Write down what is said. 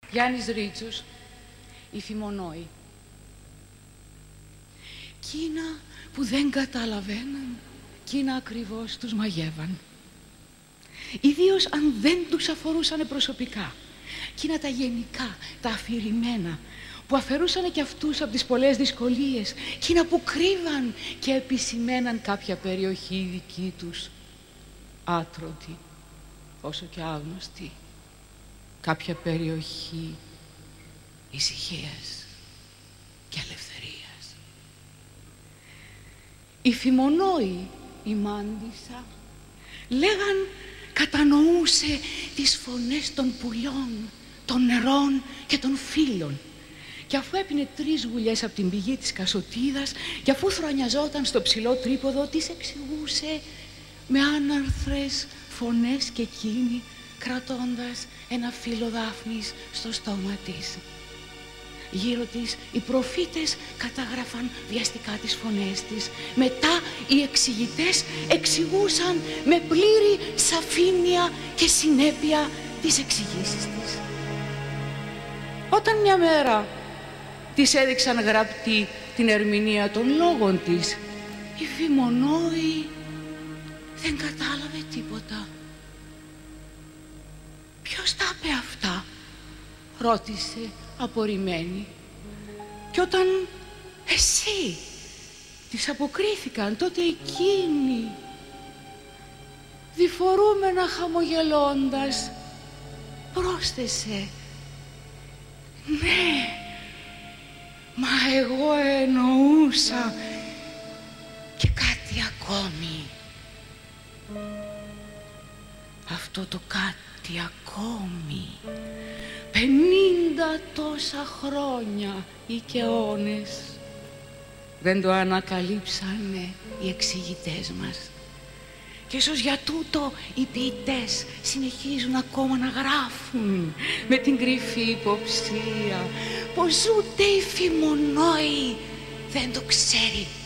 Γιάννης Ρίτσος, οι Φημονόοι. Κίνα που δεν καταλαβαίναν, κίνα ακριβώς τους μαγεύαν. Ιδίως αν δεν τους αφορούσαν προσωπικά. Κίνα τα γενικά, τα αφηρημένα, που αφαιρούσαν και αυτούς από τις πολλές δυσκολίες. Κίνα που κρύβαν και επισημέναν κάποια περιοχή δική τους, άτρωτη, όσο και άγνωστη. Κάποια περιοχή ησυχίας και ελευθερίας. Οι Φημονόοι, η Μάντισσα, λέγαν κατανοούσε τις φωνές των πουλιών, των νερών και των φύλων. Και αφού έπινε 3 γουλιές από την πηγή της Κασωτίδας και αφού θρονιαζόταν στο ψηλό τρίποδο, της εξηγούσε με άναρθρες φωνές και εκείνη, κρατώντας ένα φύλλο δάφνης στο στόμα της. Γύρω της οι προφήτες καταγράφαν βιαστικά τις φωνές της. Μετά οι εξηγητές εξηγούσαν με πλήρη σαφήνεια και συνέπεια τις εξηγήσεις της. Όταν μια μέρα της έδειξαν γραπτή την ερμηνεία των λόγων της, η Φημονόη δεν κατάλαβε τίποτα. «Ποιος τα είπε αυτά?» ρώτησε απορριμένη. Και όταν «Εσύ» της αποκρίθηκαν, τότε εκείνη, διφορούμενα χαμογελώντας, πρόσθεσε «Ναι, μα εγώ εννοούσα και κάτι ακόμη». Αυτό το κάτι ακόμη 50 τόσα χρόνια ή και αιώνες δεν το ανακαλύψανε οι εξηγητές μας. Και ίσως για τούτο οι ποιητές συνεχίζουν ακόμα να γράφουν με την κρυφή υποψία πως ούτε η Φημονόη δεν το ξέρει